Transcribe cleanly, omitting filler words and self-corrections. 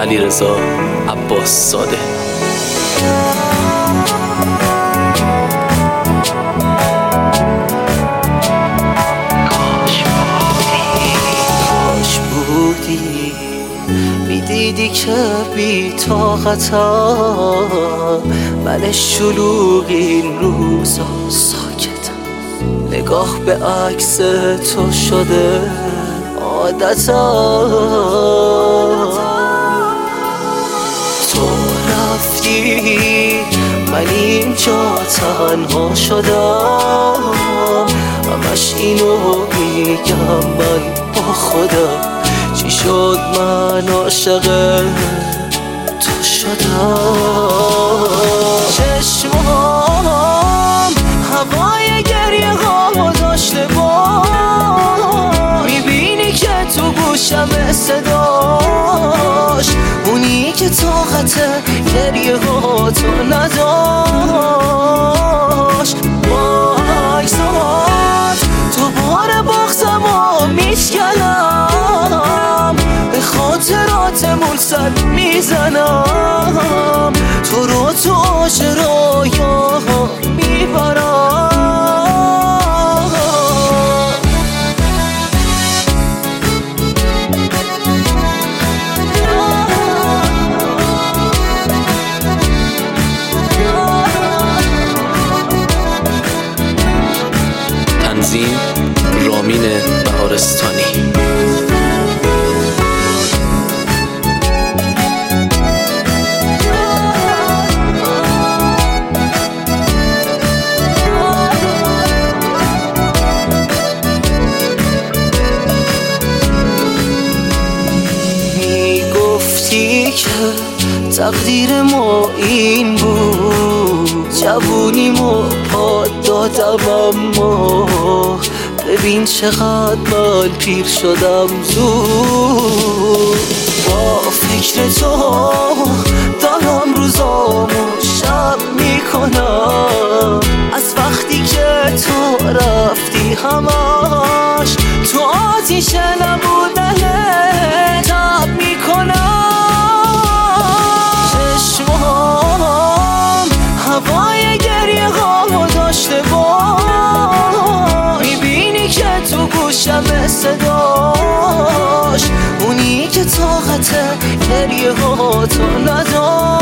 علیرضا عباس زاده. کاش بودی میدیدی که بی طاقتم، من شلوغ این روزا ساکتم، نگاه به عکس تو شده عادتم. تو رفتی من اینجا تنها شدم، همش اینو میگم من با خودم، چی شد من عاشق تو شدم. چشمام هوای گریه ها داشته باش، میبینی که تو گوشم صداش، اونی که طاقت گریه ها تو نداشت. با عکسات دوباره باختم و میشکنم، به خاطراتمون سر میزنم، تو رو تو آشرایا میبرم. تنظیم رامین بهارستانی. میگفتی که تقدیر ما این بود، جوونیمو پاد دادم، اما ببین چقدر من پیر شدم زود. با فکر تو دارم روزامو شب میکنم، از وقتی که تو رفتی همش تو آتیش نبودنه تب میکنم. چشمام هوای گریه ها داشته باش، میبینی که تو گوشم صداش، اونی که طاقت گریه ها تو نداشت.